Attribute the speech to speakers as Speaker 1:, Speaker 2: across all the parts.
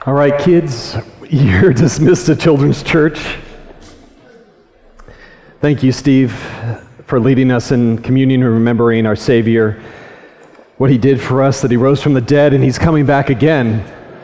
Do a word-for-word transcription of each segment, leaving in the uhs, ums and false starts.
Speaker 1: All right, kids, you're dismissed to Children's Church. Thank you, Steve, for leading us in communion and remembering our Savior, what He did for us, that He rose from the dead, and He's coming back again.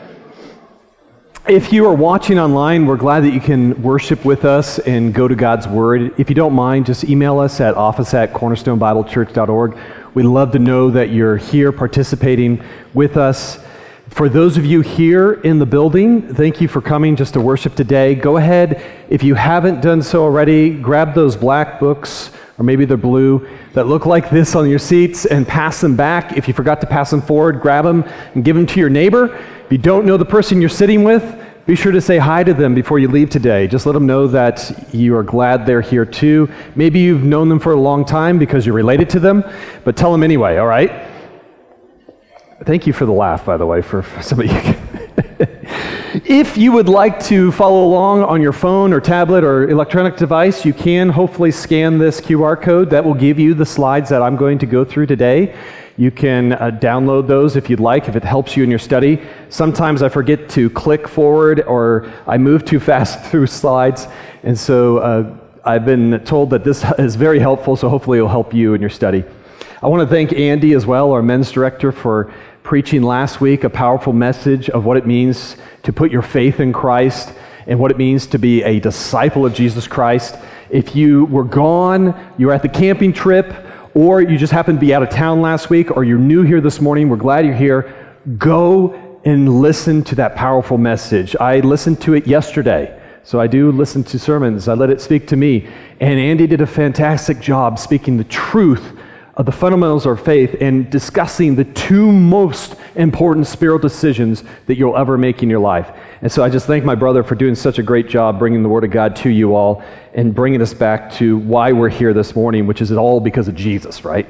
Speaker 1: If you are watching online, we're glad that you can worship with us and go to God's Word. If you don't mind, just email us at office at cornerstone bible church dot org. We'd love to know that you're here participating with us. For those of you here in the building, thank you for coming just to worship today. Go ahead, if you haven't done so already, grab those black books, or maybe they're blue, that look like this on your seats and pass them back. If you forgot to pass them forward, grab them and give them to your neighbor. If you don't know the person you're sitting with, be sure to say hi to them before you leave today. Just let them know that you are glad they're here too. Maybe you've known them for a long time because you're related to them, but tell them anyway, all right? Thank you for the laugh, by the way, for somebody. If you would like to follow along on your phone or tablet or electronic device, you can hopefully scan this Q R code. That will give you the slides that I'm going to go through today. You can uh, download those if you'd like, if it helps you in your study. Sometimes I forget to click forward or I move too fast through slides. And so uh, I've been told that this is very helpful, so hopefully it will help you in your study. I want to thank Andy as well, our men's director, for preaching last week a powerful message of what it means to put your faith in Christ and what it means to be a disciple of Jesus Christ. If you were gone, you were at the camping trip, or you just happened to be out of town last week, or you're new here this morning, we're glad you're here. Go and listen to that powerful message. I listened to it yesterday, so I do listen to sermons. I let it speak to me. And Andy did a fantastic job speaking the truth of the fundamentals of faith and discussing the two most important spiritual decisions that you'll ever make in your life. And so I just thank my brother for doing such a great job bringing the Word of God to you all and bringing us back to why we're here this morning, which is all because of Jesus, right?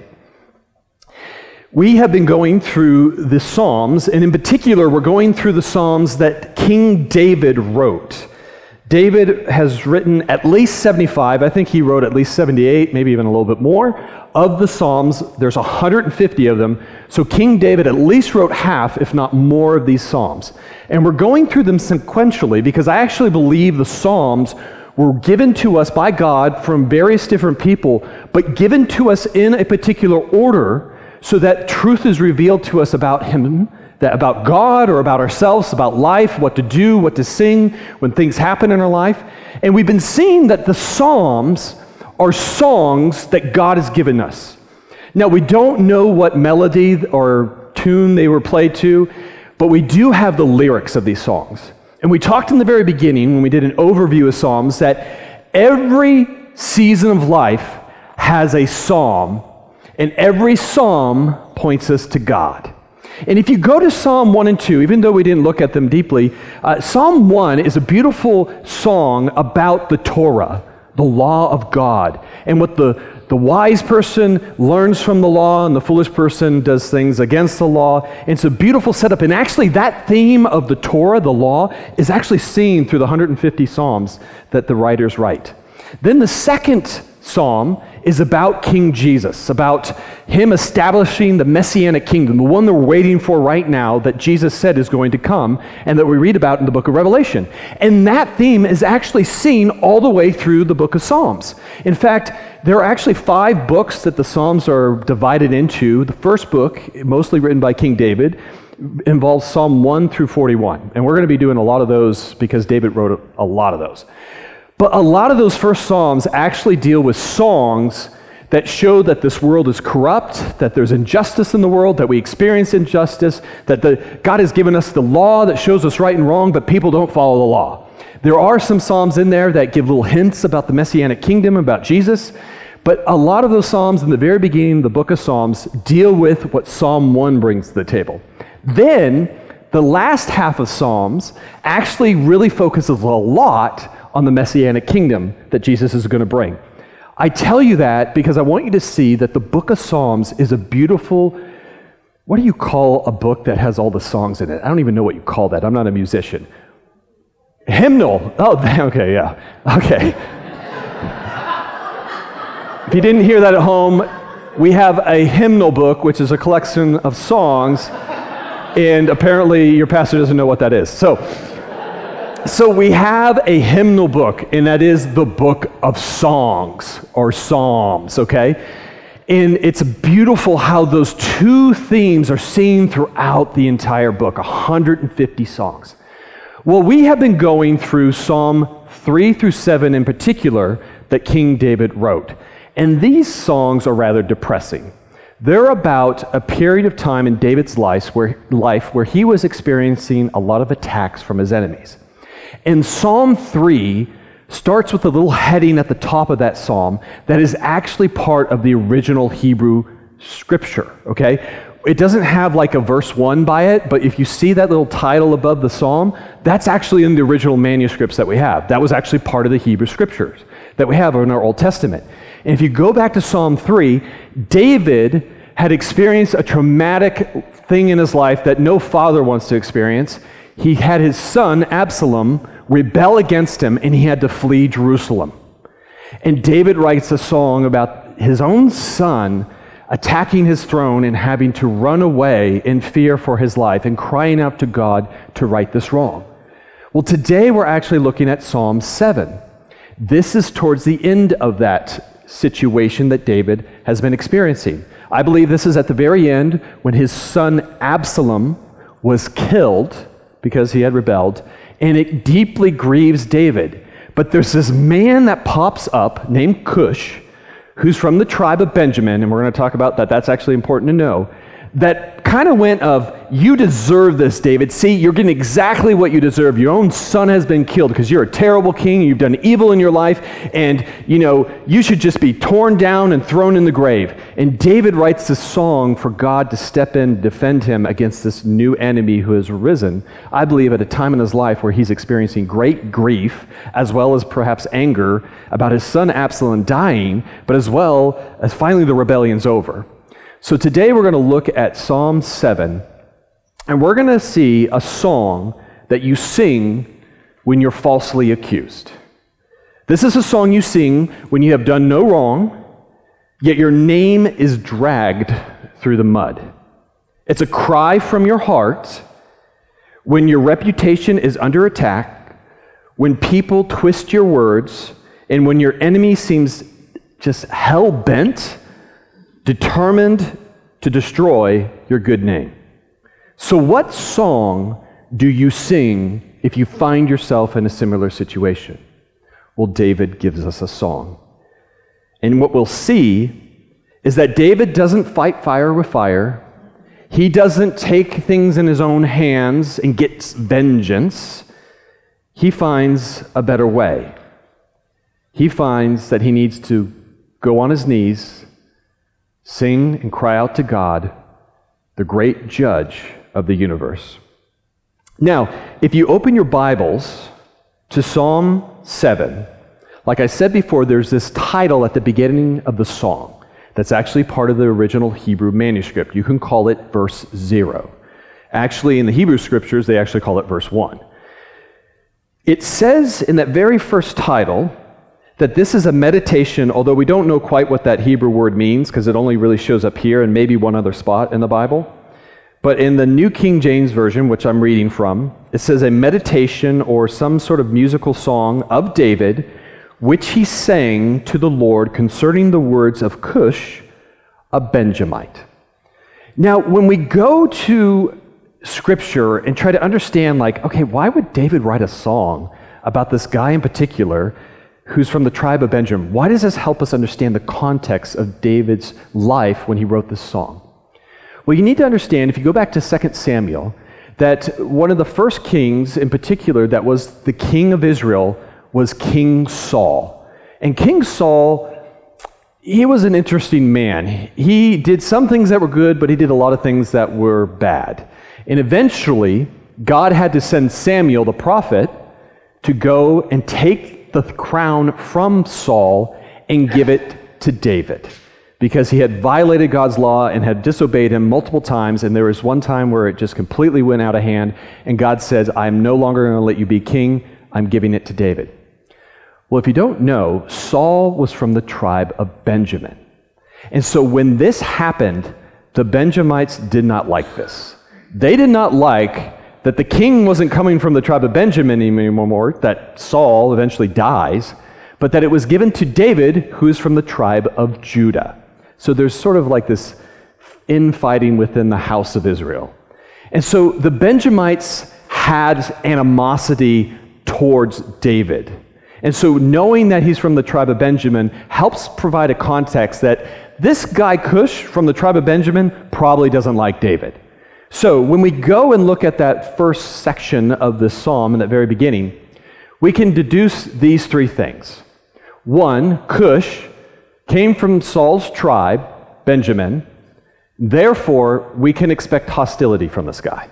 Speaker 1: We have been going through the Psalms, and in particular, we're going through the Psalms that King David wrote. David has written at least seventy-five, I think he wrote at least seventy-eight, maybe even a little bit more, of the Psalms. There's one hundred fifty of them. So King David at least wrote half, if not more, of these Psalms. And we're going through them sequentially because I actually believe the Psalms were given to us by God from various different people, but given to us in a particular order so that truth is revealed to us about Him, that about God or about ourselves, about life, what to do, what to sing when things happen in our life. And we've been seeing that the Psalms are songs that God has given us. Now, we don't know what melody or tune they were played to, but we do have the lyrics of these songs. And we talked in the very beginning, when we did an overview of Psalms, that every season of life has a psalm, and every psalm points us to God. And if you go to Psalm one and two, even though we didn't look at them deeply, uh, Psalm one is a beautiful song about the Torah, the law of God, and what the, the wise person learns from the law and the foolish person does things against the law. And it's a beautiful setup. And actually that theme of the Torah, the law, is actually seen through the one hundred fifty Psalms that the writers write. Then the second Psalm is about King Jesus, about Him establishing the Messianic kingdom, the one that we're waiting for right now that Jesus said is going to come and that we read about in the book of Revelation. And that theme is actually seen all the way through the book of Psalms. In fact, there are actually five books that the Psalms are divided into. The first book, mostly written by King David, involves Psalm one through forty-one. And we're going to be doing a lot of those because David wrote a lot of those. But a lot of those first Psalms actually deal with songs that show that this world is corrupt, that there's injustice in the world, that we experience injustice, that the, God has given us the law that shows us right and wrong, but people don't follow the law. There are some Psalms in there that give little hints about the Messianic kingdom, about Jesus, but a lot of those Psalms in the very beginning of the book of Psalms deal with what Psalm one brings to the table. Then, the last half of Psalms actually really focuses a lot on the Messianic kingdom that Jesus is going to bring. I tell you that because I want you to see that the book of Psalms is a beautiful, what do you call a book that has all the songs in it? I don't even know what you call that. I'm not a musician. Hymnal. Oh, okay, yeah. Okay. If you didn't hear that at home, we have a hymnal book, which is a collection of songs And apparently your pastor doesn't know what that is. So, so we have a hymnal book, and that is the book of songs or psalms, okay? And it's beautiful how those two themes are seen throughout the entire book, one hundred fifty songs. Well, we have been going through Psalm three through seven in particular that King David wrote. And these songs are rather depressing. They're about a period of time in David's life where, life where he was experiencing a lot of attacks from his enemies. And Psalm three starts with a little heading at the top of that psalm that is actually part of the original Hebrew scripture, okay? It doesn't have like a verse one by it, but if you see that little title above the psalm, that's actually in the original manuscripts that we have. That was actually part of the Hebrew scriptures that we have in our Old Testament. And if you go back to Psalm three, David had experienced a traumatic thing in his life that no father wants to experience. He had his son, Absalom, rebel against him, and he had to flee Jerusalem. And David writes a song about his own son attacking his throne and having to run away in fear for his life and crying out to God to right this wrong. Well, today we're actually looking at Psalm seven. This is towards the end of that situation that David has been experiencing. I believe this is at the very end when his son Absalom was killed because he had rebelled, and it deeply grieves David. But there's this man that pops up named Cush, who's from the tribe of Benjamin, and we're going to talk about that. That's actually important to know. That kind of went of, you deserve this, David. See, you're getting exactly what you deserve. Your own son has been killed because you're a terrible king. You've done evil in your life, and, you know, you should just be torn down and thrown in the grave. And David writes this song for God to step in and defend him against this new enemy who has arisen, I believe, at a time in his life where he's experiencing great grief, as well as perhaps anger about his son Absalom dying, but as well as finally the rebellion's over. So today we're going to look at Psalm seven, and we're going to see a song that you sing when you're falsely accused. This is a song you sing when you have done no wrong, yet your name is dragged through the mud. It's a cry from your heart when your reputation is under attack, when people twist your words, and when your enemy seems just hell-bent, determined to destroy your good name. So what song do you sing if you find yourself in a similar situation? Well, David gives us a song. And what we'll see is that David doesn't fight fire with fire. He doesn't take things in his own hands and gets vengeance. He finds a better way. He finds that he needs to go on his knees, sing and cry out to God, the great judge of the universe. Now, if you open your Bibles to Psalm seven, like I said before, there's this title at the beginning of the song that's actually part of the original Hebrew manuscript. You can call it verse zero. Actually, in the Hebrew scriptures, they actually call it verse one. It says in that very first title that this is a meditation, although we don't know quite what that Hebrew word means because it only really shows up here and maybe one other spot in the Bible. But in the New King James Version, which I'm reading from, it says a meditation or some sort of musical song of David, which he sang to the Lord concerning the words of Cush, a Benjamite. Now, when we go to Scripture and try to understand, like, okay, why would David write a song about this guy in particular who's from the tribe of Benjamin? Why does this help us understand the context of David's life when he wrote this song? Well, you need to understand, if you go back to Second Samuel, that one of the first kings in particular that was the king of Israel was King Saul. And King Saul, he was an interesting man. He did some things that were good, but he did a lot of things that were bad. And eventually, God had to send Samuel, the prophet, to go and take the crown from Saul and give it to David, because he had violated God's law and had disobeyed him multiple times, and there was one time where it just completely went out of hand, and God says, I'm no longer going to let you be king, I'm giving it to David. Well, if you don't know, Saul was from the tribe of Benjamin. And so when this happened, the Benjamites did not like this. They did not like that the king wasn't coming from the tribe of Benjamin anymore, that Saul eventually dies, but that it was given to David, who is from the tribe of Judah. So there's sort of like this infighting within the house of Israel. And so the Benjamites had animosity towards David. And so knowing that he's from the tribe of Benjamin helps provide a context that this guy Cush from the tribe of Benjamin probably doesn't like David. So when we go and look at that first section of this psalm in that very beginning, we can deduce these three things. One, Cush came from Saul's tribe, Benjamin. Therefore, we can expect hostility from this guy.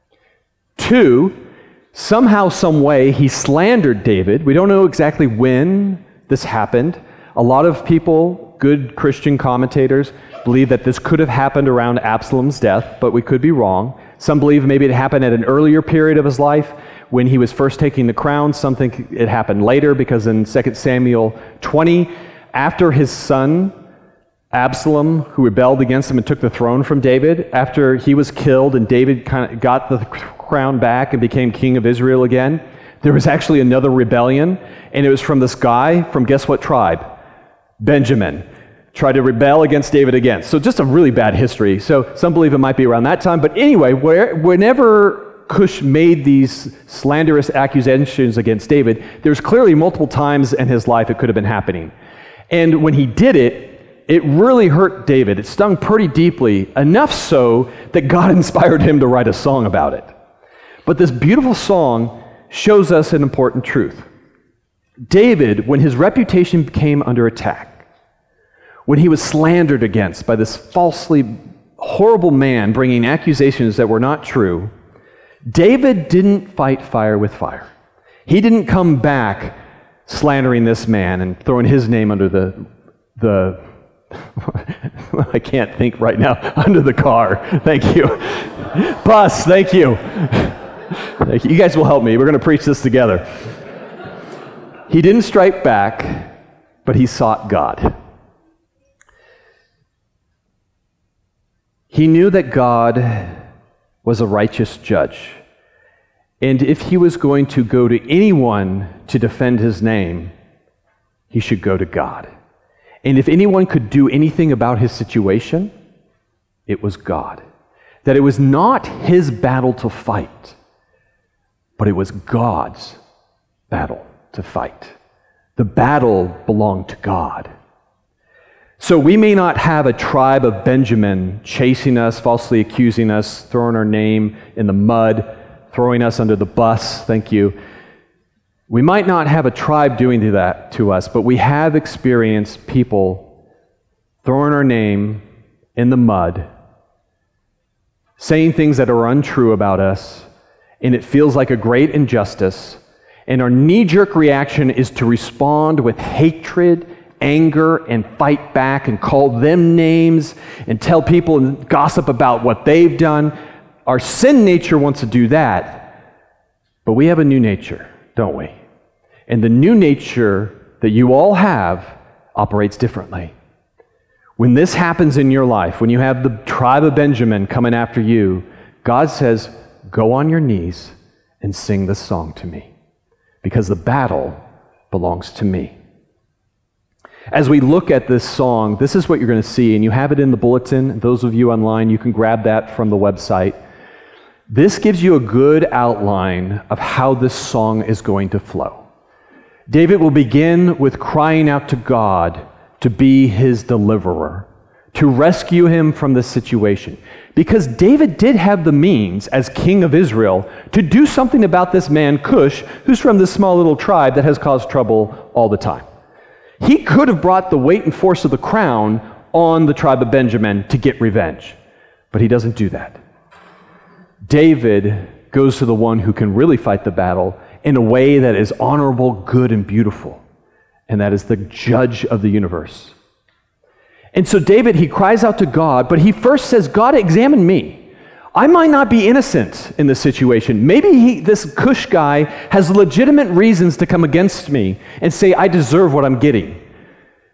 Speaker 1: Two, somehow, some way, he slandered David. We don't know exactly when this happened. A lot of people, good Christian commentators, believe that this could have happened around Absalom's death, but we could be wrong. Some believe maybe it happened at an earlier period of his life when he was first taking the crown. Some think it happened later because in Second Samuel twenty, after his son Absalom, who rebelled against him and took the throne from David, after he was killed and David kind of got the crown back and became king of Israel again, there was actually another rebellion, and it was from this guy from guess what tribe? Benjamin. Tried to rebel against David again. So just a really bad history. So some believe it might be around that time. But anyway, where, whenever Cush made these slanderous accusations against David, there's clearly multiple times in his life it could have been happening. And when he did it, it really hurt David. It stung pretty deeply, enough so that God inspired him to write a song about it. But this beautiful song shows us an important truth. David, when his reputation came under attack, when he was slandered against by this falsely horrible man bringing accusations that were not true, David didn't fight fire with fire. He didn't come back slandering this man and throwing his name under the, the I can't think right now, under the car. Thank you. Bus, thank you. Thank you. You guys will help me. We're going to preach this together. He didn't strike back, but he sought God. He knew that God was a righteous judge. And if he was going to go to anyone to defend his name, he should go to God. And if anyone could do anything about his situation, it was God. That it was not his battle to fight, but it was God's battle to fight. The battle belonged to God. So we may not have a tribe of Benjamin chasing us, falsely accusing us, throwing our name in the mud, throwing us under the bus, thank you. We might not have a tribe doing that to us, but we have experienced people throwing our name in the mud, saying things that are untrue about us, and it feels like a great injustice, and our knee-jerk reaction is to respond with hatred, anger, and fight back and call them names and tell people and gossip about what they've done. Our sin nature wants to do that, but we have a new nature, don't we? And the new nature that you all have operates differently. When this happens in your life, when you have the tribe of Benjamin coming after you, God says, go on your knees and sing this song to me, because the battle belongs to me. As we look at this song, this is what you're going to see, and you have it in the bulletin. Those of you online, you can grab that from the website. This gives you a good outline of how this song is going to flow. David will begin with crying out to God to be his deliverer, to rescue him from this situation. Because David did have the means, as king of Israel, to do something about this man, Cush, who's from this small little tribe that has caused trouble all the time. He could have brought the weight and force of the crown on the tribe of Benjamin to get revenge, but he doesn't do that. David goes to the one who can really fight the battle in a way that is honorable, good, and beautiful, and that is the judge of the universe. And so David, he cries out to God, but he first says, God, examine me. I might not be innocent in this situation. Maybe he, this Cush guy has legitimate reasons to come against me and say I deserve what I'm getting.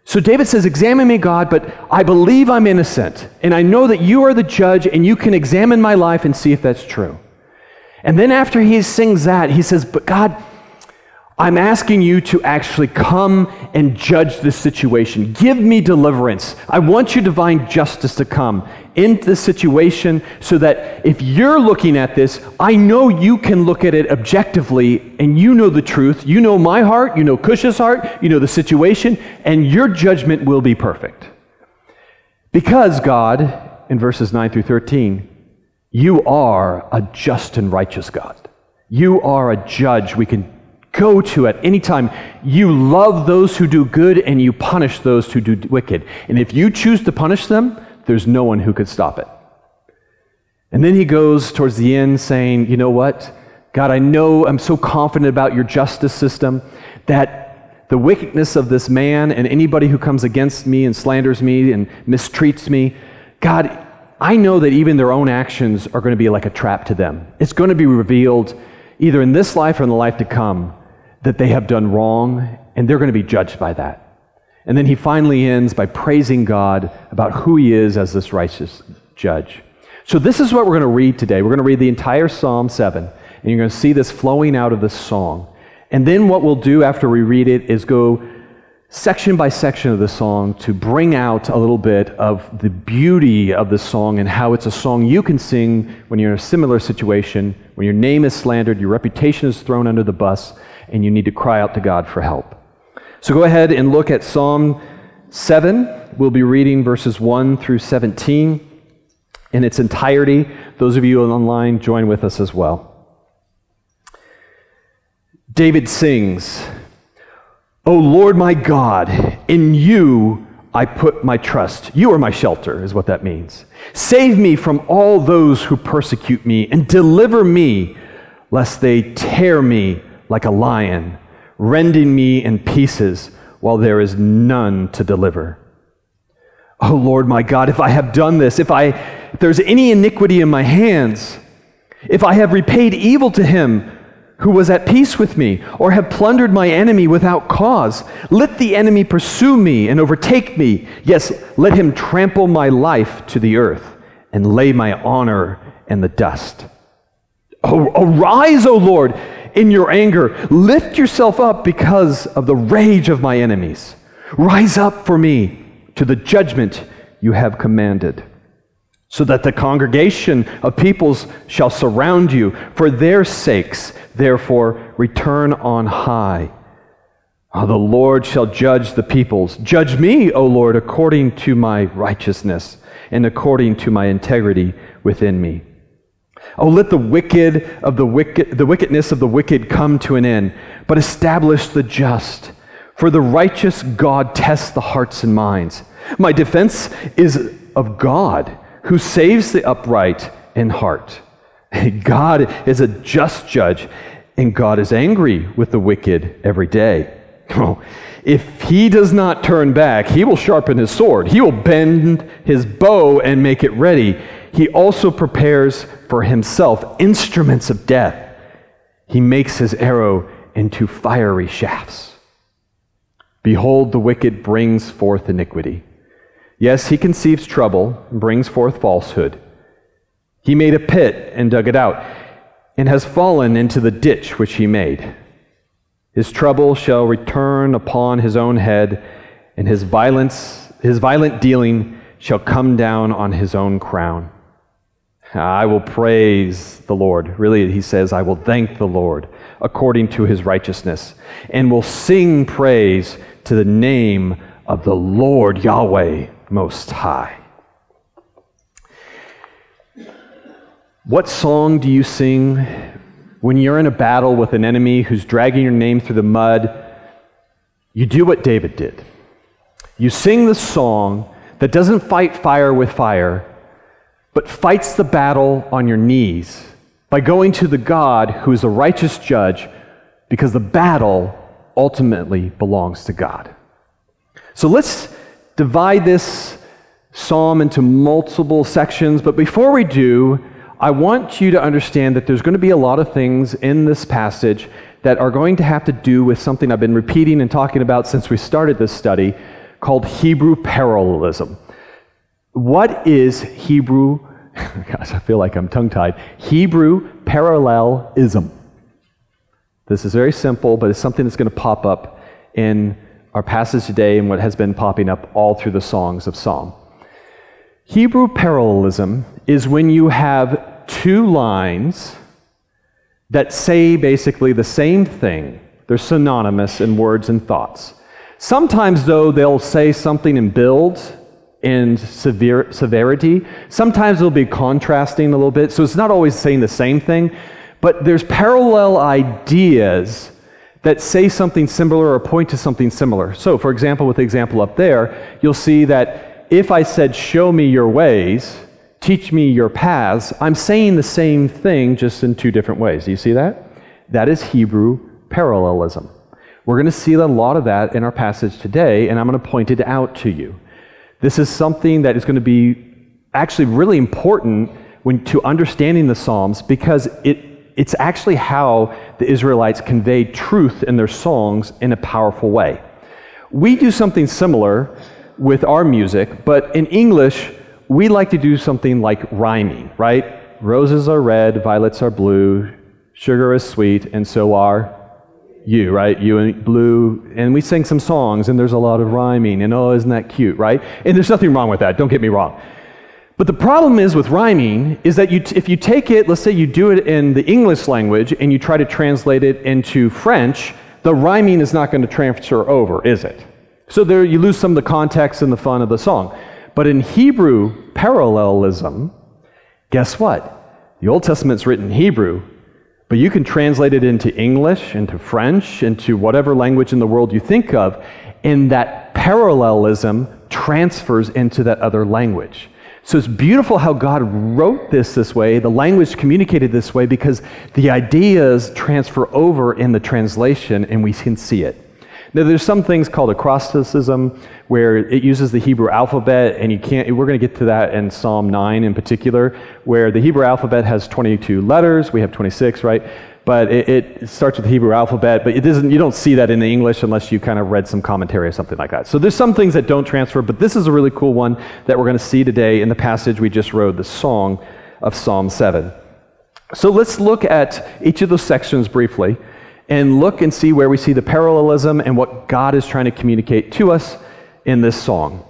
Speaker 1: So David says, examine me, God, but I believe I'm innocent, and I know that you are the judge, and you can examine my life and see if that's true. And then after he sings that, he says, but God, I'm asking you to actually come and judge this situation. Give me deliverance. I want your divine justice to come into this situation so that if you're looking at this, I know you can look at it objectively and you know the truth. You know my heart, you know Cush's heart, you know the situation, and your judgment will be perfect. Because God, in verses nine through thirteen, you are a just and righteous God. You are a judge we can go to at any time. You love those who do good and you punish those who do wicked. And if you choose to punish them, there's no one who could stop it. And then he goes towards the end saying, you know what? God, I know I'm so confident about your justice system that the wickedness of this man and anybody who comes against me and slanders me and mistreats me, God, I know that even their own actions are going to be like a trap to them. It's going to be revealed either in this life or in the life to come that they have done wrong, and they're going to be judged by that. And then he finally ends by praising God about who he is as this righteous judge. So this is what we're going to read today. We're going to read the entire Psalm seven, and you're going to see this flowing out of this song. And then what we'll do after we read it is go section by section of the song to bring out a little bit of the beauty of the song and how it's a song you can sing when you're in a similar situation, when your name is slandered, your reputation is thrown under the bus, and you need to cry out to God for help. So go ahead and look at Psalm seven. We'll be reading verses one through seventeen in its entirety. Those of you online, join with us as well. David sings, O Lord my God, in you I put my trust. You are my shelter, is what that means. Save me from all those who persecute me, and deliver me, lest they tear me like a lion, rending me in pieces while there is none to deliver. O Lord my God, if I have done this, if I if there's any iniquity in my hands, if I have repaid evil to him who was at peace with me, or have plundered my enemy without cause, let the enemy pursue me and overtake me. Yes, let him trample my life to the earth and lay my honor in the dust. Oh, arise, O Lord, in your anger. Lift yourself up because of the rage of my enemies. Rise up for me to the judgment you have commanded, so that the congregation of peoples shall surround you. For their sakes, therefore, return on high. Oh, the Lord shall judge the peoples. Judge me, O Lord, according to my righteousness and according to my integrity within me. Oh, let the wicked of the wicked, the wickedness of the wicked come to an end, but establish the just. For the righteous God tests the hearts and minds. My defense is of God, who saves the upright in heart. God is a just judge, and God is angry with the wicked every day. Oh, if he does not turn back, he will sharpen his sword. He will bend his bow and make it ready. He also prepares for himself instruments of death. He makes his arrow into fiery shafts. Behold, the wicked brings forth iniquity. Yes, he conceives trouble and brings forth falsehood. He made a pit and dug it out, and has fallen into the ditch which he made. His trouble shall return upon his own head, and his violence, his violent dealing shall come down on his own crown. I will praise the Lord. Really, he says, I will thank the Lord according to his righteousness, and will sing praise to the name of the Lord Yahweh Most High. What song do you sing when you're in a battle with an enemy who's dragging your name through the mud? You do what David did. You sing the song that doesn't fight fire with fire, but fights the battle on your knees by going to the God who is a righteous judge, because the battle ultimately belongs to God. So let's divide this psalm into multiple sections, but before we do, I want you to understand that there's going to be a lot of things in this passage that are going to have to do with something I've been repeating and talking about since we started this study, called Hebrew parallelism. What is Hebrew, gosh, I feel like I'm tongue-tied, Hebrew parallelism? This is very simple, but it's something that's going to pop up in our passage today and what has been popping up all through the songs of Psalm. Hebrew parallelism is when you have two lines that say basically the same thing. They're synonymous in words and thoughts. Sometimes, though, they'll say something in build and severe, severity. Sometimes they'll be contrasting a little bit, so it's not always saying the same thing, but there's parallel ideas that say something similar or point to something similar. So, for example, with the example up there, you'll see that if I said, show me your ways, teach me your paths, I'm saying the same thing just in two different ways. Do you see that? That is Hebrew parallelism. We're going to see a lot of that in our passage today, and I'm going to point it out to you. This is something that is going to be actually really important when to understanding the Psalms, because it it's actually how the Israelites conveyed truth in their songs in a powerful way. We do something similar with our music, but in English, we like to do something like rhyming, right? Roses are red, violets are blue, sugar is sweet, and so are you, right? You and blue, and we sing some songs, and there's a lot of rhyming, and oh, isn't that cute, right? And there's nothing wrong with that, don't get me wrong. But the problem is with rhyming is that you t- if you take it, let's say you do it in the English language, and you try to translate it into French, the rhyming is not going to transfer over, is it? So there you lose some of the context and the fun of the song. But in Hebrew parallelism, guess what? The Old Testament's written in Hebrew, but you can translate it into English, into French, into whatever language in the world you think of, and that parallelism transfers into that other language. So it's beautiful how God wrote this this way, the language communicated this way, because the ideas transfer over in the translation and we can see it. Now there's some things called acrosticism where it uses the Hebrew alphabet, and you can't, we're going to get to that in Psalm nine in particular, where the Hebrew alphabet has twenty-two letters, we have twenty-six, right? But it, it starts with the Hebrew alphabet, but it doesn't, you don't see that in the English unless you kind of read some commentary or something like that. So there's some things that don't transfer, but this is a really cool one that we're going to see today in the passage we just read, the song of Psalm seven. So let's look at each of those sections briefly and look and see where we see the parallelism and what God is trying to communicate to us in this song.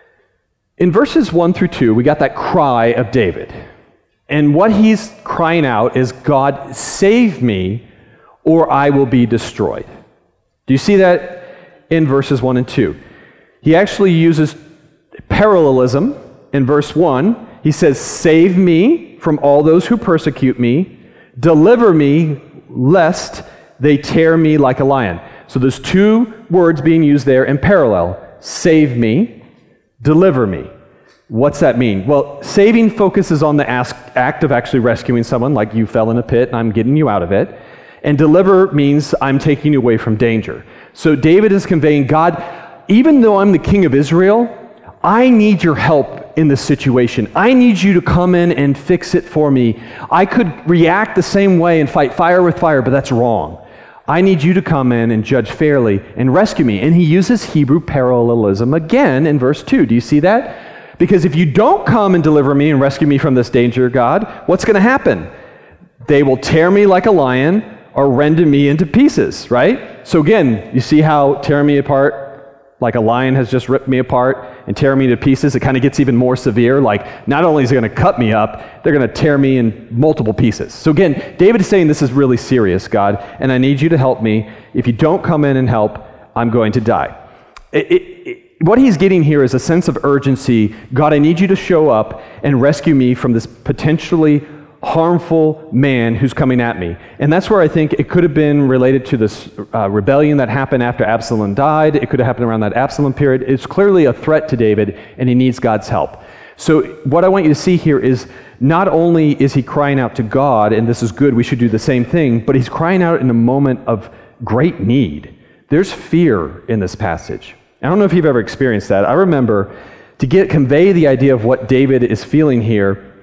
Speaker 1: In verses one through two, we got that cry of David. And what he's crying out is, God, save me, or I will be destroyed. Do you see that in verses one and two? He actually uses parallelism in verse one. He says, save me from all those who persecute me, deliver me lest they tear me like a lion. So there's two words being used there in parallel. Save me, deliver me. What's that mean? Well, saving focuses on the act of actually rescuing someone, like you fell in a pit and I'm getting you out of it. And deliver means I'm taking you away from danger. So David is conveying, God, even though I'm the king of Israel, I need your help in this situation. I need you to come in and fix it for me. I could react the same way and fight fire with fire, but that's wrong. I need you to come in and judge fairly and rescue me. And he uses Hebrew parallelism again in verse two. Do you see that? Because if you don't come and deliver me and rescue me from this danger, God, what's going to happen? They will tear me like a lion or rend me into pieces, right? So again, you see how tearing me apart like a lion has just ripped me apart and tear me to pieces? It kind of gets even more severe. Like, not only is it going to cut me up, they're going to tear me in multiple pieces. So again, David is saying, this is really serious, God, and I need you to help me. If you don't come in and help, I'm going to die. It, it, it, what he's getting here is a sense of urgency. God, I need you to show up and rescue me from this potentially harmful man who's coming at me. And that's where I think it could have been related to this uh, rebellion that happened after Absalom died. It could have happened around that Absalom period. It's clearly a threat to David, and he needs God's help. So what I want you to see here is not only is he crying out to God, and this is good, we should do the same thing, but he's crying out in a moment of great need. There's fear in this passage. I don't know if you've ever experienced that. I remember, to get convey the idea of what David is feeling here,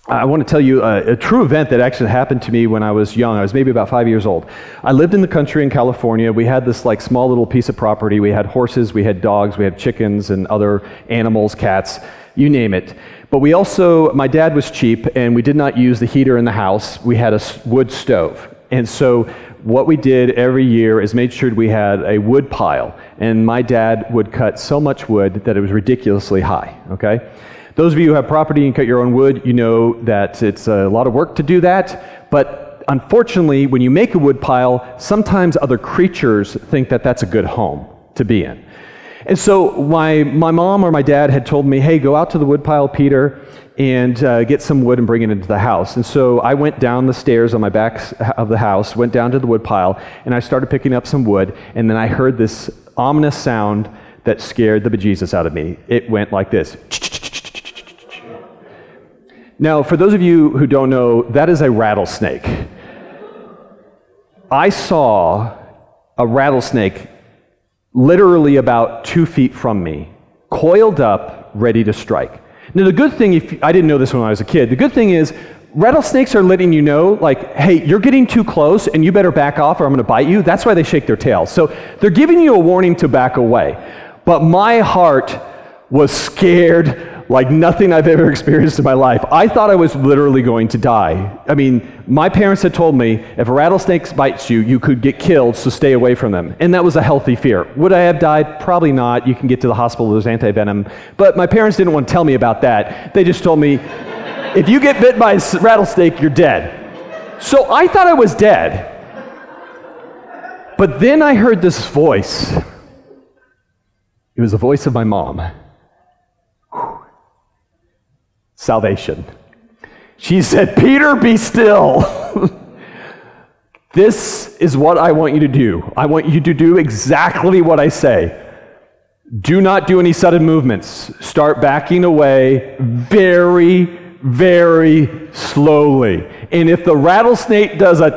Speaker 1: I want to tell you a, a true event that actually happened to me when I was young. I was maybe about five years old. I lived in the country in California. We had this like small little piece of property. We had horses, we had dogs, we had chickens and other animals, cats, you name it. But we also, my dad was cheap and we did not use the heater in the house. We had a wood stove. And so what we did every year is made sure we had a wood pile. And my dad would cut so much wood that it was ridiculously high, okay? Those of you who have property and cut your own wood, you know that it's a lot of work to do that, but unfortunately, when you make a wood pile, sometimes other creatures think that that's a good home to be in. And so my, my mom or my dad had told me, hey, go out to the wood pile, Peter, and uh, get some wood and bring it into the house. And so I went down the stairs on my back of the house, went down to the wood pile, and I started picking up some wood, and then I heard this ominous sound that scared the bejesus out of me. It went like this. Now, for those of you who don't know, that is a rattlesnake. I saw a rattlesnake literally about two feet from me, coiled up, ready to strike. Now, the good thing, if I didn't know this when I was a kid, the good thing is rattlesnakes are letting you know, like, hey, you're getting too close and you better back off or I'm going to bite you. That's why they shake their tails. So they're giving you a warning to back away. But my heart was scared like nothing I've ever experienced in my life. I thought I was literally going to die. I mean, my parents had told me, if a rattlesnake bites you, you could get killed, so stay away from them. And that was a healthy fear. Would I have died? Probably not. You can get to the hospital, there's anti-venom. But my parents didn't want to tell me about that. They just told me, if you get bit by a rattlesnake, you're dead. So I thought I was dead. But then I heard this voice. It was the voice of my mom. Salvation. She said, Peter, be still. This is what I want you to do. I want you to do exactly what I say. Do not do any sudden movements. Start backing away very, very slowly. And if the rattlesnake does a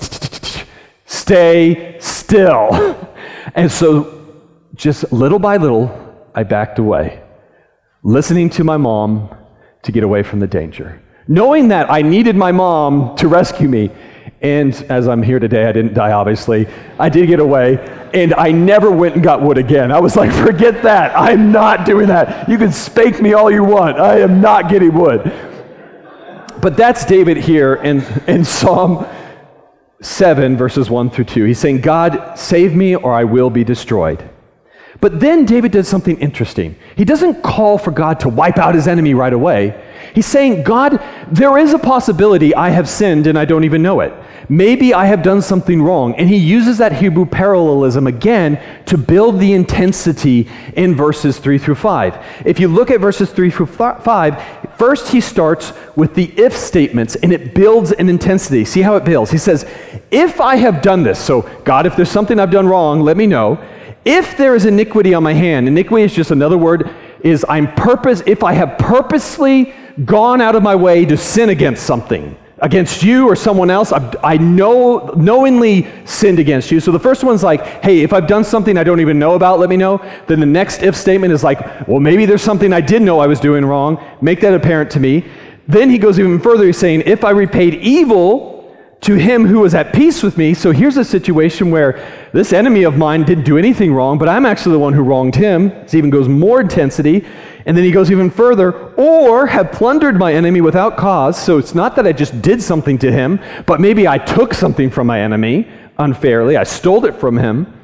Speaker 1: stay still. And so just little by little, I backed away, listening to my mom to get away from the danger, knowing that I needed my mom to rescue me. And as I'm here today, I didn't die, obviously. I did get away, and I never went and got wood again. I was like, forget that. I'm not doing that. You can spank me all you want. I am not getting wood. But that's David here in, in Psalm seven, verses one through two. He's saying, God, save me or I will be destroyed. But then David does something interesting. He doesn't call for God to wipe out his enemy right away. He's saying, God, there is a possibility I have sinned and I don't even know it. Maybe I have done something wrong. And he uses that Hebrew parallelism again to build the intensity in verses three through five. If you look at verses three through five, first he starts with the if statements and it builds an intensity. See how it builds. He says, if I have done this, so God, if there's something I've done wrong, let me know. If there is iniquity on my hand, iniquity is just another word, is I'm purpose, if I have purposely gone out of my way to sin against something, against you or someone else, I've, I know, knowingly sinned against you. So the first one's like, hey, if I've done something I don't even know about, let me know. Then the next if statement is like, well, maybe there's something I did know I was doing wrong. Make that apparent to me. Then he goes even further. He's saying, if I repaid evil to him who was at peace with me. So here's a situation where this enemy of mine didn't do anything wrong, but I'm actually the one who wronged him. It even goes more intensity. And then he goes even further, or have plundered my enemy without cause. So it's not that I just did something to him, but maybe I took something from my enemy unfairly. I stole it from him.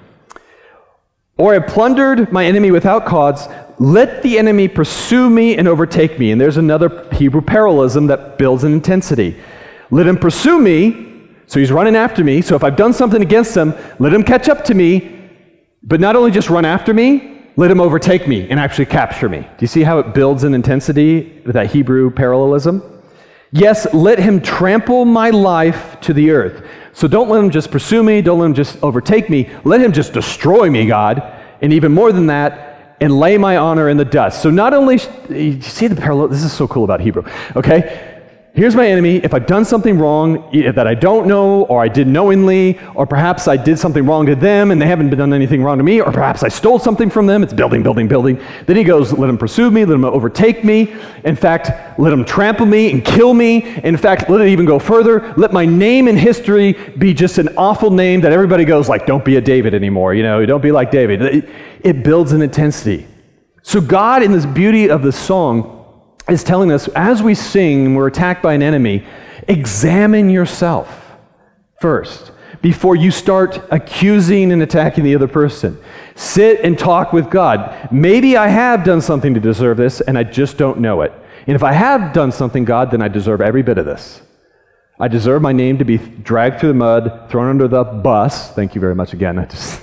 Speaker 1: Or have plundered my enemy without cause. Let the enemy pursue me and overtake me. And there's another Hebrew parallelism that builds an intensity. Let him pursue me. So he's running after me. So if I've done something against him, let him catch up to me. But not only just run after me, let him overtake me and actually capture me. Do you see how it builds an intensity with that Hebrew parallelism? Yes, let him trample my life to the earth. So don't let him just pursue me. Don't let him just overtake me. Let him just destroy me, God. And even more than that, and lay my honor in the dust. So not only, you see the parallel, this is so cool about Hebrew, okay? Here's my enemy. If I've done something wrong that I don't know, or I did knowingly, or perhaps I did something wrong to them and they haven't done anything wrong to me, or perhaps I stole something from them, it's building, building, building. Then he goes, let them pursue me, let them overtake me. In fact, let them trample me and kill me. In fact, let it even go further. Let my name in history be just an awful name that everybody goes like, don't be a David anymore. You know, don't be like David. It, it builds an intensity. So God, in this beauty of the song, is telling us, as we sing and we're attacked by an enemy, examine yourself first before you start accusing and attacking the other person. Sit and talk with God. Maybe I have done something to deserve this and I just don't know it. And if I have done something, God, then I deserve every bit of this. I deserve my name to be dragged through the mud, thrown under the bus. Thank you very much again. I just...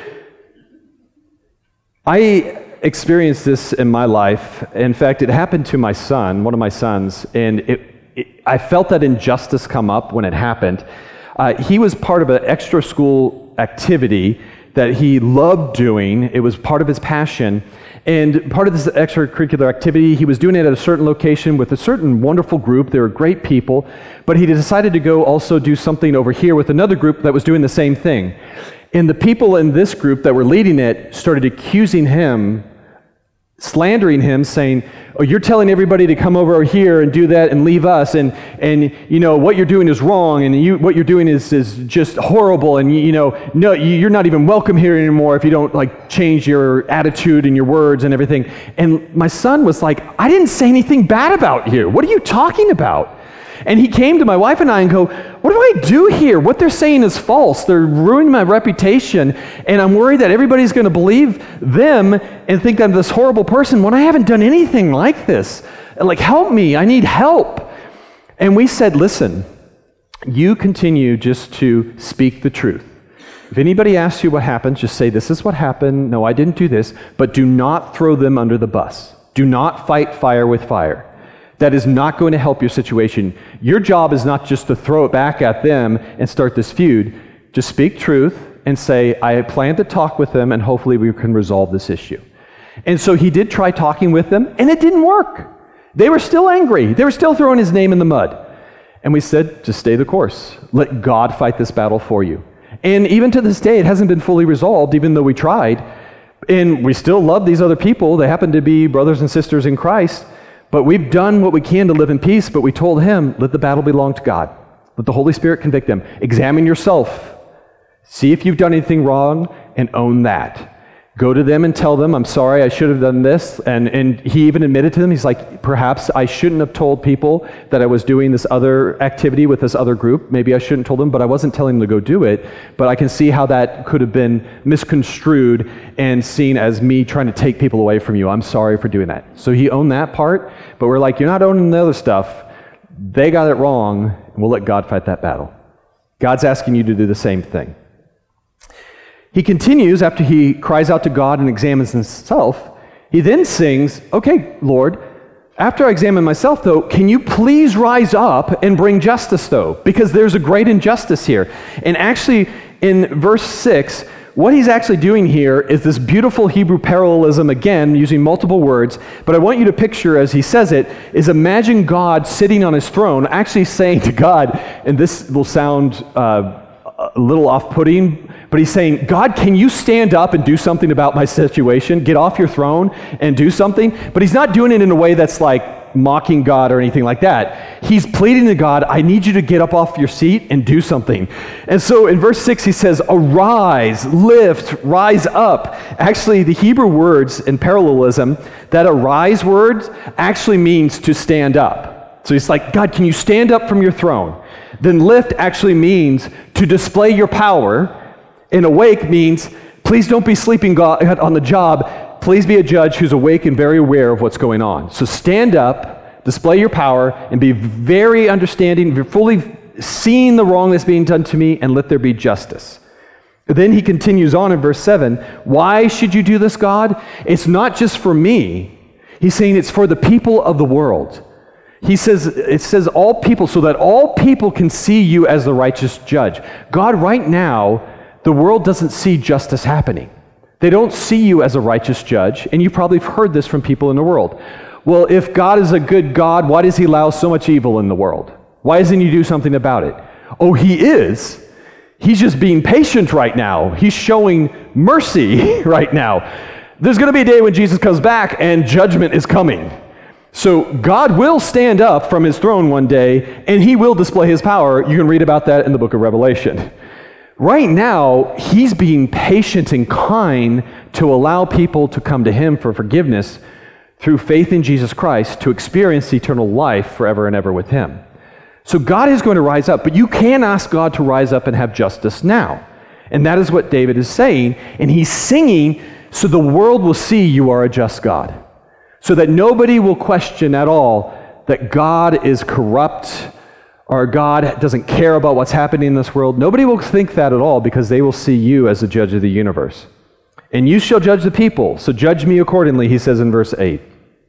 Speaker 1: I experienced this in my life. In fact, it happened to my son, one of my sons, and it, it, I felt that injustice come up when it happened. Uh, he was part of an extra school activity that he loved doing. It was part of his passion. And part of this extracurricular activity, he was doing it at a certain location with a certain wonderful group. They were great people. But he decided to go also do something over here with another group that was doing the same thing. And the people in this group that were leading it started accusing him, slandering him, saying, oh, you're telling everybody to come over here and do that and leave us, and and you know what you're doing is wrong, and you what you're doing is is just horrible, and you know no you're not even welcome here anymore if you don't like change your attitude and your words and everything. And my son was like, I didn't say anything bad about you. What are you talking about? And he came to my wife and I and go, what do I do here? What they're saying is false. They're ruining my reputation, and I'm worried that everybody's going to believe them and think I'm this horrible person when I haven't done anything like this. Like, help me. I need help. And we said, listen, you continue just to speak the truth. If anybody asks you what happened, just say, this is what happened. No, I didn't do this. But do not throw them under the bus. Do not fight fire with fire. That is not going to help your situation. Your job is not just to throw it back at them and start this feud. Just speak truth and say, I plan to talk with them and hopefully we can resolve this issue. And so he did try talking with them, and it didn't work. They were still angry. They were still throwing his name in the mud. And we said, just stay the course. Let God fight this battle for you. And even to this day, it hasn't been fully resolved, even though we tried. And we still love these other people. They happen to be brothers and sisters in Christ. But we've done what we can to live in peace, but we told him, let the battle belong to God. Let the Holy Spirit convict them. Examine yourself. See if you've done anything wrong and own that. Go to them and tell them, I'm sorry, I should have done this. And, and he even admitted to them, he's like, perhaps I shouldn't have told people that I was doing this other activity with this other group. Maybe I shouldn't have told them, but I wasn't telling them to go do it. But I can see how that could have been misconstrued and seen as me trying to take people away from you. I'm sorry for doing that. So he owned that part, but we're like, you're not owning the other stuff. They got it wrong, and we'll let God fight that battle. God's asking you to do the same thing. He continues, after he cries out to God and examines himself, he then sings, okay, Lord, after I examine myself, though, can you please rise up and bring justice, though? Because there's a great injustice here. And actually, in verse six, what he's actually doing here is this beautiful Hebrew parallelism, again, using multiple words, but I want you to picture, as he says it, is imagine God sitting on his throne, actually saying to God, and this will sound uh, a little off-putting, but he's saying, God, can you stand up and do something about my situation? Get off your throne and do something? But he's not doing it in a way that's like mocking God or anything like that. He's pleading to God, I need you to get up off your seat and do something. And so in verse six, he says, arise, lift, rise up. Actually, the Hebrew words in parallelism, that arise word actually means to stand up. So he's like, God, can you stand up from your throne? Then lift actually means to display your power. And awake means, please don't be sleeping on the job. Please be a judge who's awake and very aware of what's going on. So stand up, display your power, and be very understanding, fully seeing the wrong that's being done to me, and let there be justice. Then he continues on in verse seven, why should you do this, God? It's not just for me. He's saying it's for the people of the world. He says, it says all people, so that all people can see you as the righteous judge. God, right now, the world doesn't see justice happening. They don't see you as a righteous judge, and you probably have heard this from people in the world. Well, if God is a good God, why does he allow so much evil in the world? Why doesn't he do something about it? Oh, he is. He's just being patient right now. He's showing mercy right now. There's going to be a day when Jesus comes back and judgment is coming. So God will stand up from his throne one day and he will display his power. You can read about that in the book of Revelation. Right now, he's being patient and kind to allow people to come to him for forgiveness through faith in Jesus Christ to experience eternal life forever and ever with him. So God is going to rise up, but you can ask God to rise up and have justice now. And that is what David is saying, and he's singing so the world will see you are a just God, so that nobody will question at all that God is corrupt or God doesn't care about what's happening in this world. Nobody will think that at all because they will see you as the judge of the universe. And you shall judge the people, so judge me accordingly, he says in verse eight.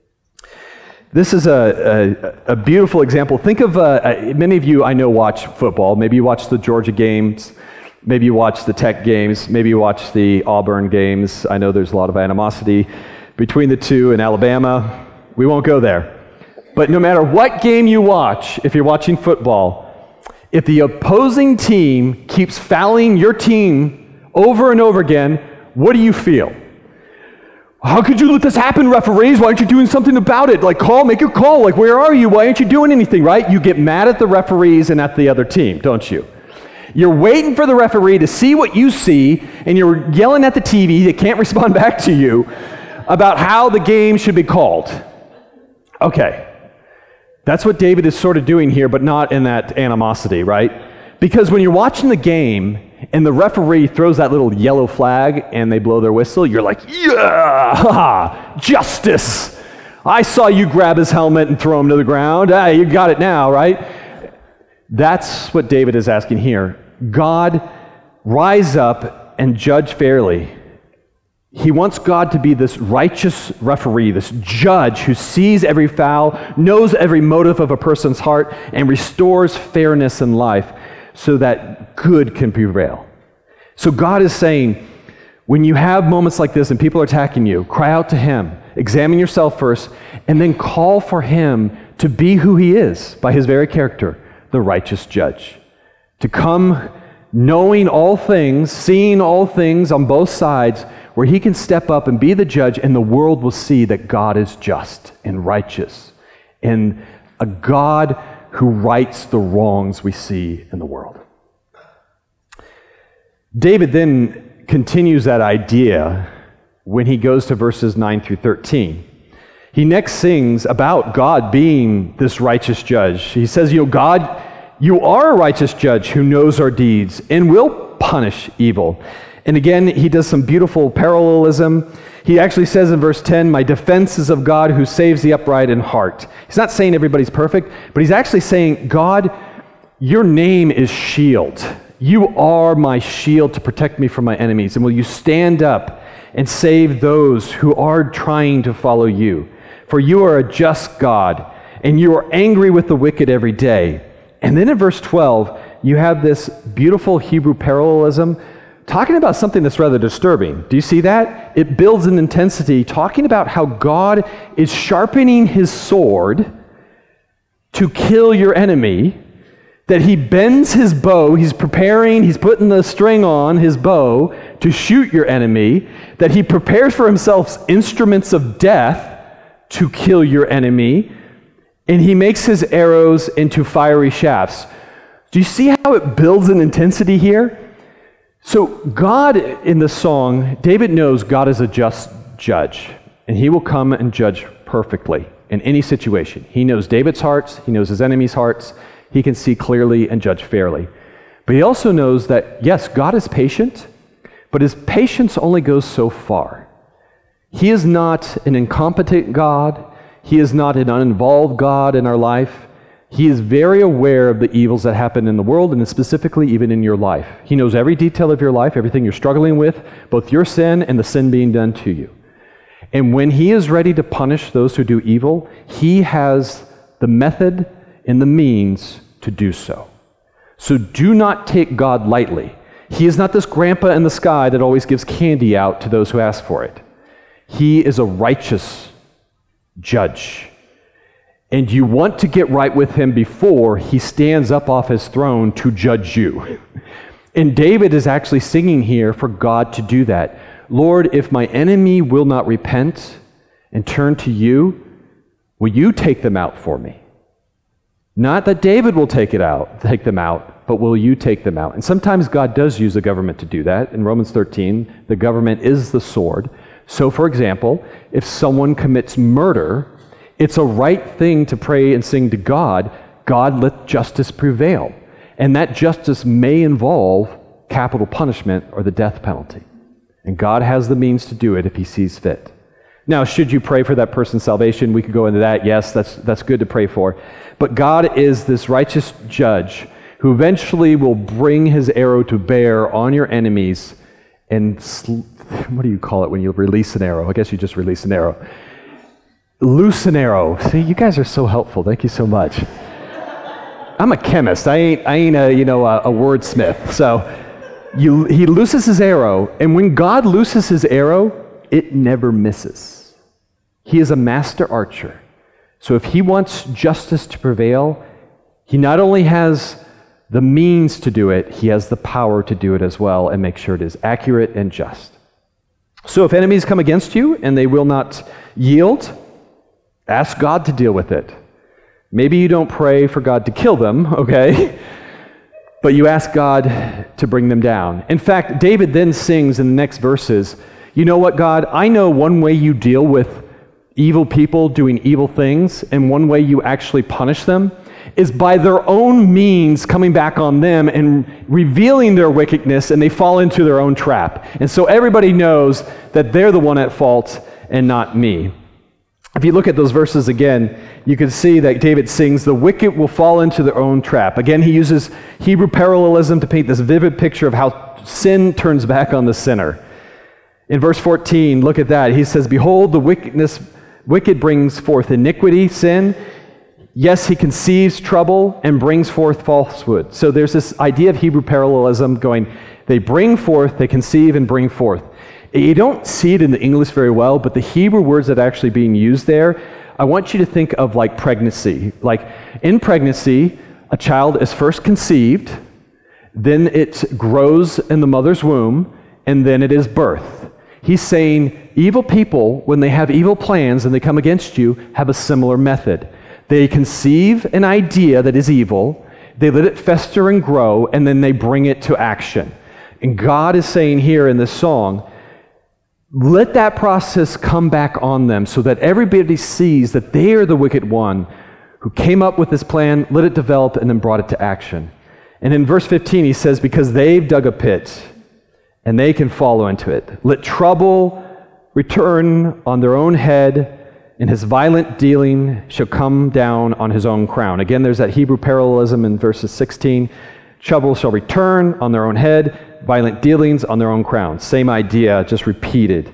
Speaker 1: This is a, a, a beautiful example. Think of, uh, many of you I know watch football. Maybe you watch the Georgia games. Maybe you watch the Tech games. Maybe you watch the Auburn games. I know there's a lot of animosity between the two in Alabama. We won't go there. But no matter what game you watch, if you're watching football, if the opposing team keeps fouling your team over and over again, what do you feel? How could you let this happen, referees? Why aren't you doing something about it? Like, call, make a call. Like, where are you? Why aren't you doing anything, right? You get mad at the referees and at the other team, don't you? You're waiting for the referee to see what you see, and you're yelling at the T V that can't respond back to you about how the game should be called. Okay. That's what David is sort of doing here, but not in that animosity, right? Because when you're watching the game and the referee throws that little yellow flag and they blow their whistle, you're like, yeah, ha, justice. I saw you grab his helmet and throw him to the ground. Ah, you got it now, right? That's what David is asking here. God, rise up and judge fairly. He wants God to be this righteous referee, this judge who sees every foul, knows every motive of a person's heart, and restores fairness in life so that good can prevail. So God is saying, when you have moments like this and people are attacking you, cry out to him, examine yourself first, and then call for him to be who he is by his very character, the righteous judge. To come knowing all things, seeing all things on both sides, where he can step up and be the judge, and the world will see that God is just and righteous and a God who rights the wrongs we see in the world. David then continues that idea when he goes to verses nine through thirteen. He next sings about God being this righteous judge. He says, you know, God, you are a righteous judge who knows our deeds and will punish evil. And again, he does some beautiful parallelism. He actually says in verse ten, my defense is of God who saves the upright in heart. He's not saying everybody's perfect, but he's actually saying, God, your name is shield. You are my shield to protect me from my enemies. And will you stand up and save those who are trying to follow you? For you are a just God, and you are angry with the wicked every day. And then in verse twelve, you have this beautiful Hebrew parallelism talking about something that's rather disturbing. Do you see that? It builds an intensity, talking about how God is sharpening his sword to kill your enemy, that he bends his bow, he's preparing, he's putting the string on his bow to shoot your enemy, that he prepares for himself instruments of death to kill your enemy, and he makes his arrows into fiery shafts. Do you see how it builds an intensity here? So God, in the song, David knows God is a just judge, and he will come and judge perfectly in any situation. He knows David's hearts, he knows his enemies' hearts, he can see clearly and judge fairly. But he also knows that, yes, God is patient, but his patience only goes so far. He is not an incompetent God, he is not an uninvolved God in our life. He is very aware of the evils that happen in the world, and specifically even in your life. He knows every detail of your life, everything you're struggling with, both your sin and the sin being done to you. And when he is ready to punish those who do evil, he has the method and the means to do so. So do not take God lightly. He is not this grandpa in the sky that always gives candy out to those who ask for it. He is a righteous judge. And you want to get right with him before he stands up off his throne to judge you. And David is actually singing here for God to do that. Lord, if my enemy will not repent and turn to you, will you take them out for me? Not that David will take it out, take them out, but will you take them out? And sometimes God does use the government to do that. In Romans thirteen, the government is the sword. So, for example, if someone commits murder, it's a right thing to pray and sing to God, God, let justice prevail. And that justice may involve capital punishment or the death penalty. And God has the means to do it if he sees fit. Now, should you pray for that person's salvation? We could go into that. Yes, that's that's good to pray for. But God is this righteous judge who eventually will bring his arrow to bear on your enemies and, sl- what do you call it when you release an arrow? I guess you just release an arrow. Loose an arrow. See, you guys are so helpful. Thank you so much. I'm a chemist. I ain't, I ain't a, you know, a, a wordsmith. So you, he looses his arrow, and when God looses his arrow, it never misses. He is a master archer. So if he wants justice to prevail, he not only has the means to do it, he has the power to do it as well and make sure it is accurate and just. So if enemies come against you and they will not yield, ask God to deal with it. Maybe you don't pray for God to kill them, okay? But you ask God to bring them down. In fact, David then sings in the next verses, you know what, God? I know one way you deal with evil people doing evil things, and one way you actually punish them is by their own means coming back on them and revealing their wickedness, and they fall into their own trap. And so everybody knows that they're the one at fault and not me. If you look at those verses again, you can see that David sings, the wicked will fall into their own trap. Again, he uses Hebrew parallelism to paint this vivid picture of how sin turns back on the sinner. In verse fourteen, look at that. He says, behold, the wickedness, wicked brings forth iniquity, sin. Yes, he conceives trouble and brings forth falsehood. So there's this idea of Hebrew parallelism going, they bring forth, they conceive and bring forth. You don't see it in the English very well, but the Hebrew words that are actually being used there, I want you to think of like pregnancy. Like in pregnancy, a child is first conceived, then it grows in the mother's womb, and then it is birth. He's saying evil people, when they have evil plans and they come against you, have a similar method. They conceive an idea that is evil, they let it fester and grow, and then they bring it to action. And God is saying here in this song, let that process come back on them so that everybody sees that they are the wicked one who came up with this plan, let it develop, and then brought it to action. And in verse fifteen, he says, because they've dug a pit and they can follow into it. Let trouble return on their own head, and his violent dealing shall come down on his own crown. Again, there's that Hebrew parallelism in verses sixteen. Trouble shall return on their own head, violent dealings on their own crown. Same idea, just repeated.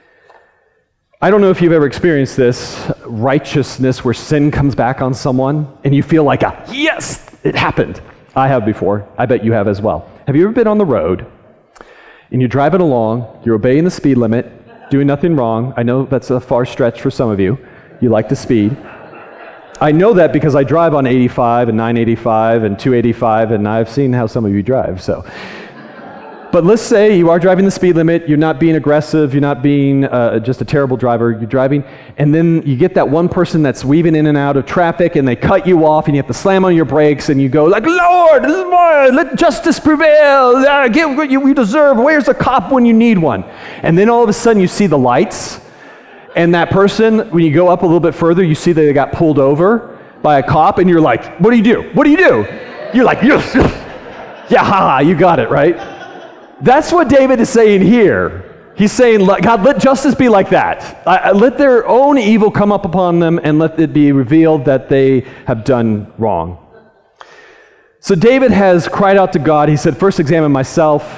Speaker 1: I don't know if you've ever experienced this righteousness where sin comes back on someone and you feel like, a, yes, it happened. I have before. I bet you have as well. Have you ever been on the road and you're driving along, you're obeying the speed limit, doing nothing wrong? I know that's a far stretch for some of you. You like to speed. I know that because I drive on eighty-five and nine eighty-five and two eighty-five, and I've seen how some of you drive, so. But let's say you are driving the speed limit, you're not being aggressive, you're not being uh, just a terrible driver, you're driving, and then you get that one person that's weaving in and out of traffic, and they cut you off, and you have to slam on your brakes, and you go like, Lord, this is mine, let justice prevail, uh, get what you deserve, where's a cop when you need one? And then all of a sudden you see the lights, and that person, when you go up a little bit further, you see that they got pulled over by a cop, and you're like, what do you do? What do you do? You're like, yes, yes. Yeah, ha, you got it, right? That's what David is saying here. He's saying, God, let justice be like that. Uh, let their own evil come up upon them, and let it be revealed that they have done wrong. So David has cried out to God. He said, first examine myself,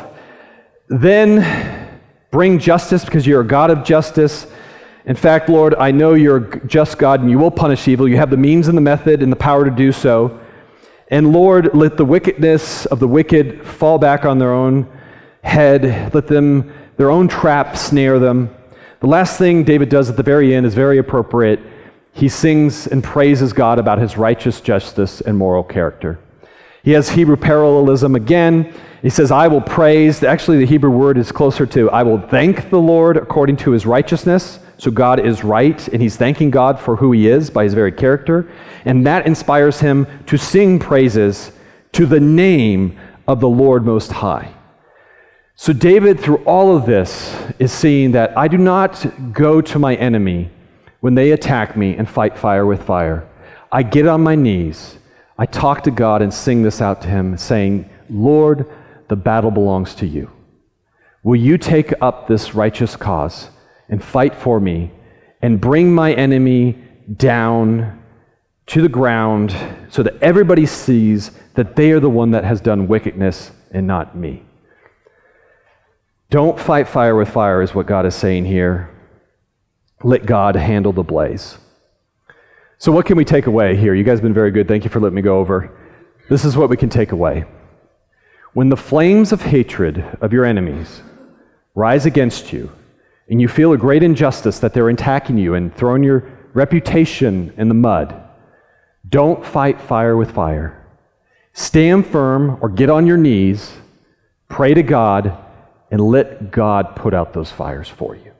Speaker 1: then bring justice because you're a God of justice. In fact, Lord, I know you're a just God and you will punish evil. You have the means and the method and the power to do so. And Lord, let the wickedness of the wicked fall back on their own head. Let them, their own trap snare them. The last thing David does at the very end is very appropriate. He sings and praises God about his righteous justice and moral character. He has Hebrew parallelism again. He says, I will praise. Actually, the Hebrew word is closer to, I will thank the Lord according to his righteousness. So God is right, and he's thanking God for who he is by his very character. And that inspires him to sing praises to the name of the Lord Most High. So David, through all of this, is seeing that I do not go to my enemy when they attack me and fight fire with fire. I get on my knees, I talk to God and sing this out to him, saying, Lord, the battle belongs to you. Will you take up this righteous cause and fight for me and bring my enemy down to the ground so that everybody sees that they are the one that has done wickedness and not me? Don't fight fire with fire is what God is saying here. Let God handle the blaze. So what can we take away here? You guys have been very good. Thank you for letting me go over. This is what we can take away. When the flames of hatred of your enemies rise against you, and you feel a great injustice that they're attacking you and throwing your reputation in the mud, don't fight fire with fire. Stand firm or get on your knees, pray to God, and let God put out those fires for you.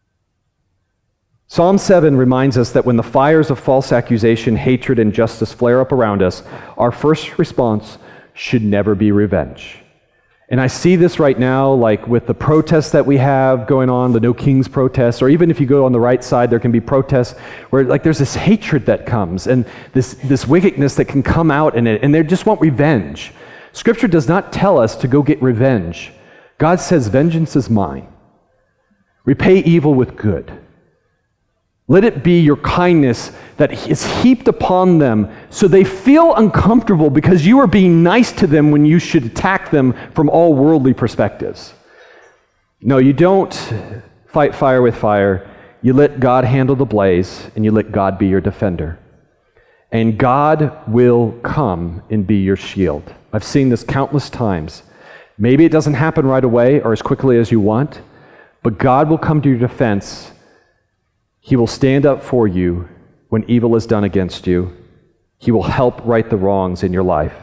Speaker 1: Psalm seven reminds us that when the fires of false accusation, hatred, and injustice flare up around us, our first response should never be revenge. And I see this right now, like with the protests that we have going on, the No Kings protests, or even if you go on the right side, there can be protests where like there's this hatred that comes and this, this wickedness that can come out in it, and they just want revenge. Scripture does not tell us to go get revenge. God says, vengeance is mine. Repay evil with good. Let it be your kindness that is heaped upon them so they feel uncomfortable because you are being nice to them when you should attack them from all worldly perspectives. No, you don't fight fire with fire. You let God handle the blaze, and you let God be your defender. And God will come and be your shield. I've seen this countless times. Maybe it doesn't happen right away or as quickly as you want, but God will come to your defense. He will stand up for you when evil is done against you. He will help right the wrongs in your life.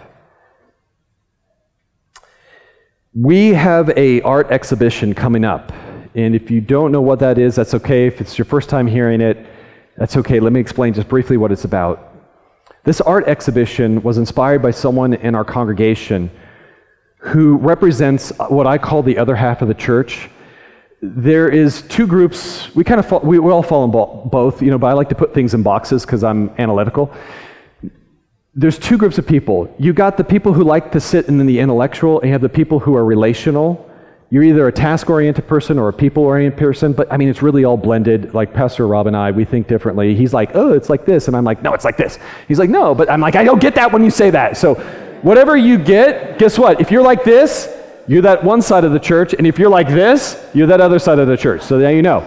Speaker 1: We have an art exhibition coming up, and if you don't know what that is, that's okay. If it's your first time hearing it, that's okay. Let me explain just briefly what it's about. This art exhibition was inspired by someone in our congregation who represents what I call the other half of the church. There is two groups. We kind of fall, we, we all fall in bo- both, you know, but I like to put things in boxes because I'm analytical. There's two groups of people. You got the people who like to sit in the intellectual, and you have the people who are relational. You're either a task-oriented person or a people-oriented person, but I mean, it's really all blended. Like Pastor Rob and I, we think differently. He's like, oh, it's like this, and I'm like, no, it's like this. He's like, no, but I'm like, I don't get that when you say that. So whatever you get, guess what? If you're like this, you're that one side of the church, and if you're like this, you're that other side of the church. So now you know.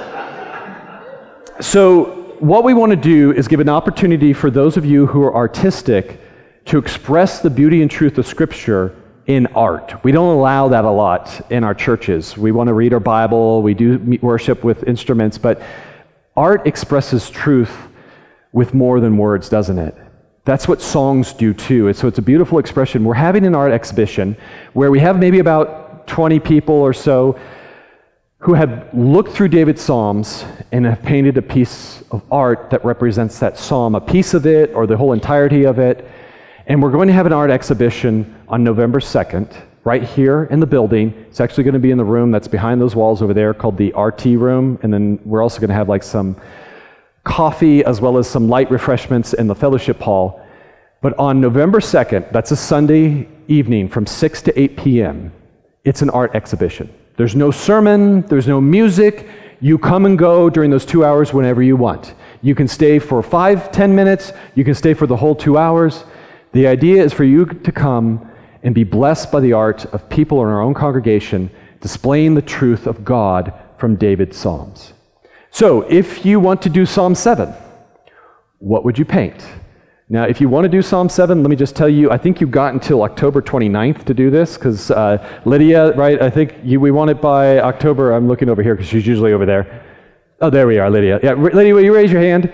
Speaker 1: So what we want to do is give an opportunity for those of you who are artistic to express the beauty and truth of Scripture in art. We don't allow that a lot in our churches. We want to read our Bible, we do worship with instruments, but art expresses truth with more than words, doesn't it? That's what songs do too. So it's a beautiful expression. We're having an art exhibition where we have maybe about twenty people or so who have looked through David's Psalms and have painted a piece of art that represents that psalm, a piece of it or the whole entirety of it. And we're going to have an art exhibition on November second, right here in the building. It's actually going to be in the room that's behind those walls over there called the R T room. And then we're also going to have like some coffee as well as some light refreshments in the fellowship hall. But on November second, that's a Sunday evening from six to eight p.m., it's an art exhibition. There's no sermon, there's no music. You come and go during those two hours whenever you want. You can stay for five, ten minutes. You can stay for the whole two hours. The idea is for you to come and be blessed by the art of people in our own congregation displaying the truth of God from David's Psalms. So if you want to do Psalm seven, what would you paint? Now, if you want to do Psalm seven, let me just tell you, I think you've got until October twenty-ninth to do this, because uh, Lydia, right, I think you, we want it by October. I'm looking over here because she's usually over there. Oh, there we are, Lydia. Yeah, Lydia, will you raise your hand?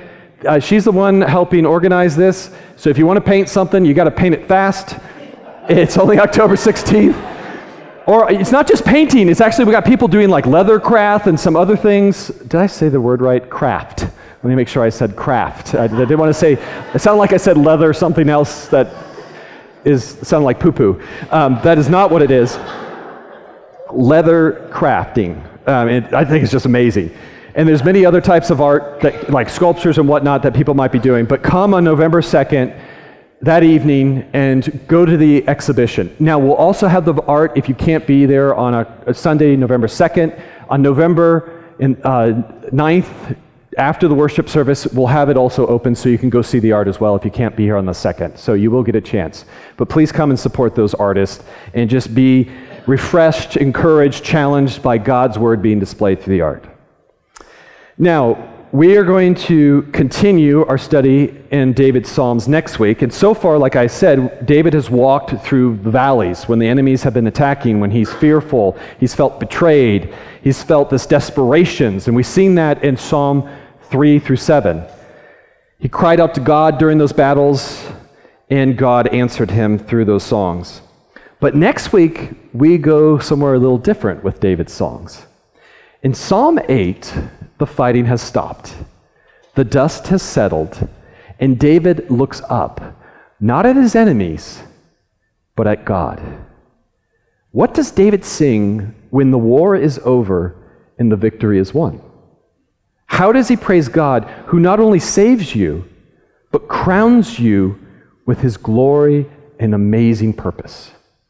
Speaker 1: Uh, she's the one helping organize this. So if you want to paint something, you got to paint it fast. It's only October sixteenth. Or it's not just painting. It's actually, we got people doing like leather craft and some other things. Did I say the word right? Craft. Let me make sure I said craft. I, I didn't want to say, it sounded like I said leather, something else that is sounded like poo-poo. Um, that is not what it is. Leather crafting. Um, it, I think it's just amazing. And there's many other types of art, that, like sculptures and whatnot, that people might be doing. But come on November second, that evening, and go to the exhibition. Now, we'll also have the art, if you can't be there, on a, a Sunday, November second. On November in, uh, ninth, after the worship service, we'll have it also open so you can go see the art as well if you can't be here on the second. So you will get a chance. But please come and support those artists and just be refreshed, encouraged, challenged by God's word being displayed through the art. Now, we are going to continue our study in David's Psalms next week. And so far, like I said, David has walked through the valleys when the enemies have been attacking, when he's fearful, he's felt betrayed, he's felt this desperations. And we've seen that in Psalm three through seven. He cried out to God during those battles, and God answered him through those songs. But next week, we go somewhere a little different with David's songs. In Psalm eight, the fighting has stopped. The dust has settled, and David looks up, not at his enemies, but at God. What does David sing when the war is over and the victory is won? How does he praise God, who not only saves you, but crowns you with his glory and amazing purpose?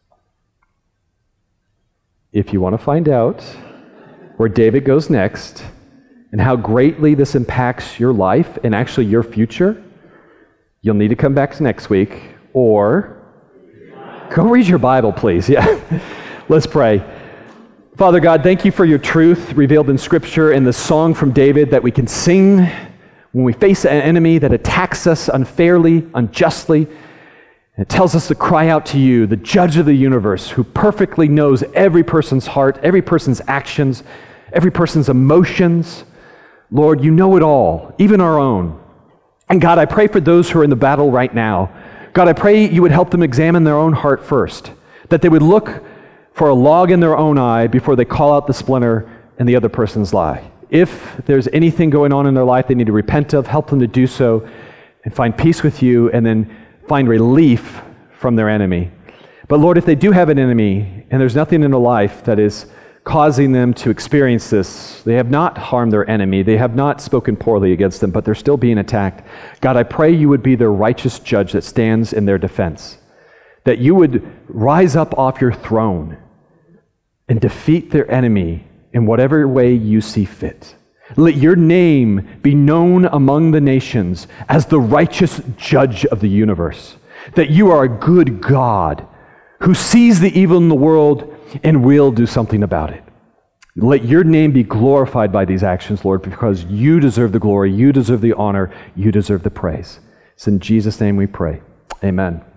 Speaker 1: If you want to find out where David goes next, and how greatly this impacts your life and actually your future, you'll need to come back next week, or go read your Bible, please. Yeah. Let's pray. Father God, thank you for your truth revealed in Scripture and the song from David that we can sing when we face an enemy that attacks us unfairly, unjustly. It tells us to cry out to you, the judge of the universe, who perfectly knows every person's heart, every person's actions, every person's emotions. Lord, you know it all, even our own. And God, I pray for those who are in the battle right now. God, I pray you would help them examine their own heart first, that they would look for a log in their own eye before they call out the splinter in the other person's lie. If there's anything going on in their life they need to repent of, help them to do so and find peace with you, and then find relief from their enemy. But Lord, if they do have an enemy and there's nothing in their life that is causing them to experience this, they have not harmed their enemy, they have not spoken poorly against them, but they're still being attacked. God, I pray you would be their righteous judge that stands in their defense, that you would rise up off your throne and defeat their enemy in whatever way you see fit. Let your name be known among the nations as the righteous judge of the universe, that you are a good God who sees the evil in the world and will do something about it. Let your name be glorified by these actions, Lord, because you deserve the glory, you deserve the honor, you deserve the praise. It's in Jesus' name we pray. Amen.